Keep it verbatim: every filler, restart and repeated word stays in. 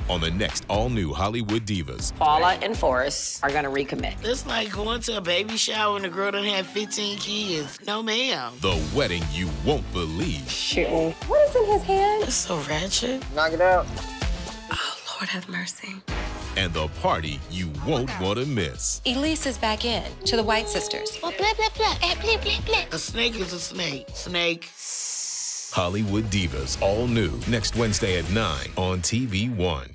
on the next all-new Hollywood Divas. Paula and Forrest are going to recommit. It's like going to a baby shower and the girl done had fifteen kids. No, ma'am. The wedding you won't believe. Shoot me. What is in his hand? It's so ratchet. Knock it out. Oh, Lord have mercy. And the party you won't want to miss. Elise is back in to the White Sisters. Oh, blah, blah, blah. Eh, blah, blah, blah. A snake is a snake. Snake. Hollywood Divas, all new, next Wednesday at nine on T V One.